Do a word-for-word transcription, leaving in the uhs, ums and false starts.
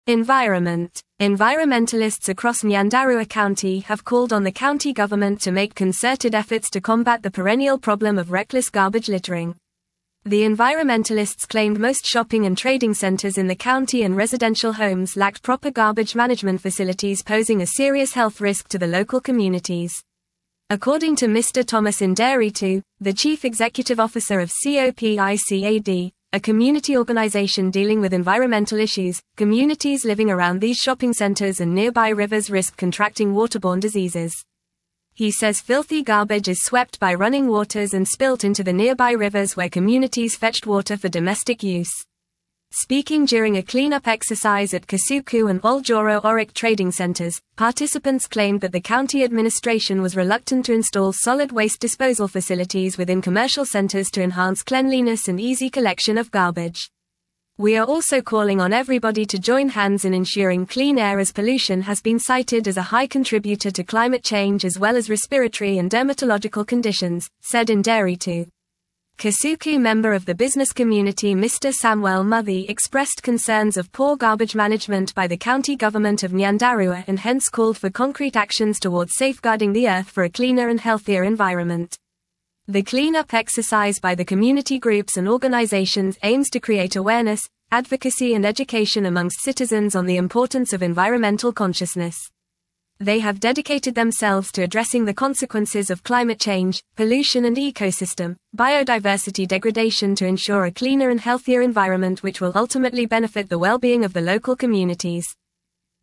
Environment. Environmentalists across Nyandarua County have called on the county government to make concerted efforts to combat the perennial problem of reckless garbage littering. The environmentalists claimed most shopping and trading centers in the county and residential homes lacked proper garbage management facilities, posing a serious health risk to the local communities. According to Mister Thomas Inderitu, the chief executive officer of COPICAD, a community organization dealing with environmental issues, communities living around these shopping centers and nearby rivers risk contracting waterborne diseases. He says filthy garbage is swept by running waters and spilt into the nearby rivers where communities fetched water for domestic use. Speaking during a cleanup exercise at Kasuku and Oljoro Orik trading centers, participants claimed that the county administration was reluctant to install solid waste disposal facilities within commercial centers to enhance cleanliness and easy collection of garbage. We are also calling on everybody to join hands in ensuring clean air, as pollution has been cited as a high contributor to climate change as well as respiratory and dermatological conditions, said Inderitu. Kasuku member of the business community Mister Samuel Muthi expressed concerns of poor garbage management by the county government of Nyandarua and hence called for concrete actions towards safeguarding the earth for a cleaner and healthier environment. The cleanup exercise by the community groups and organizations aims to create awareness, advocacy and education amongst citizens on the importance of environmental consciousness. They have dedicated themselves to addressing the consequences of climate change, pollution and ecosystem, biodiversity degradation to ensure a cleaner and healthier environment which will ultimately benefit the well-being of the local communities.